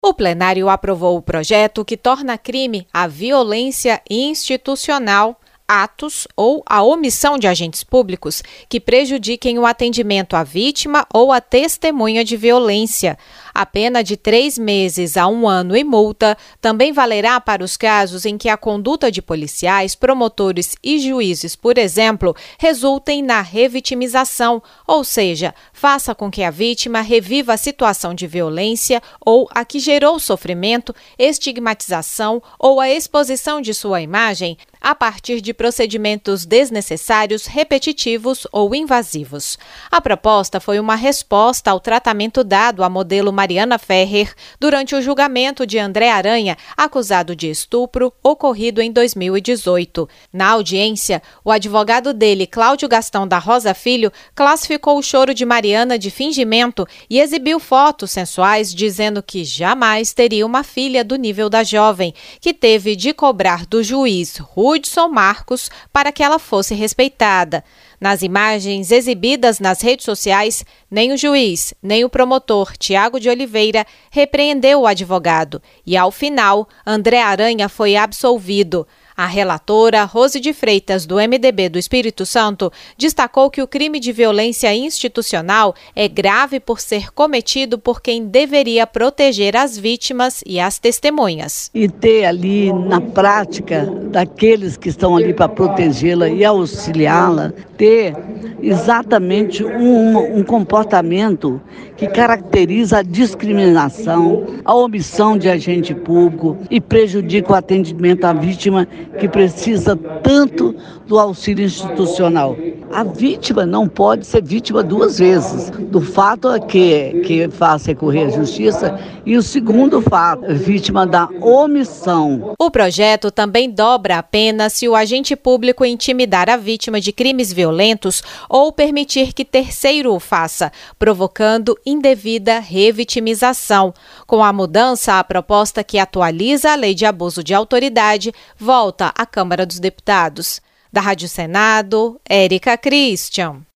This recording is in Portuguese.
O plenário aprovou o projeto que torna crime a violência institucional, atos ou a omissão de agentes públicos que prejudiquem o atendimento à vítima ou à testemunha de violência. A pena de 3 meses a 1 ano e multa também valerá para os casos em que a conduta de policiais, promotores e juízes, por exemplo, resultem na revitimização, ou seja, faça com que a vítima reviva a situação de violência ou a que gerou sofrimento, estigmatização ou a exposição de sua imagem a partir de procedimentos desnecessários, repetitivos ou invasivos. A proposta foi uma resposta ao tratamento dado à modelo Mariana Ferrer durante o julgamento de André Aranha, acusado de estupro, ocorrido em 2018. Na audiência, o advogado dele, Cláudio Gastão da Rosa Filho, classificou o choro de Mariana de fingimento e exibiu fotos sensuais dizendo que jamais teria uma filha do nível da jovem, que teve de cobrar do juiz Hudson Marcos para que ela fosse respeitada. Nas imagens exibidas nas redes sociais, nem o juiz, nem o promotor Tiago de Oliveira repreendeu o advogado e, ao final, André Aranha foi absolvido. A relatora Rose de Freitas, do MDB do Espírito Santo, destacou que o crime de violência institucional é grave por ser cometido por quem deveria proteger as vítimas e as testemunhas. E ter ali, na prática, daqueles que estão ali para protegê-la e auxiliá-la, ter exatamente um comportamento que caracteriza a discriminação, a omissão de agente público e prejudica o atendimento à vítima que precisa tanto do auxílio institucional. A vítima não pode ser vítima 2 vezes. Do fato que faz recorrer à justiça e o segundo fato, vítima da omissão. O projeto também dobra a pena se o agente público intimidar a vítima de crimes violentos ou permitir que terceiro o faça, provocando indevida revitimização. Com a mudança, a proposta que atualiza a Lei de Abuso de Autoridade volta à Câmara dos Deputados. Da Rádio Senado, Érica Christian.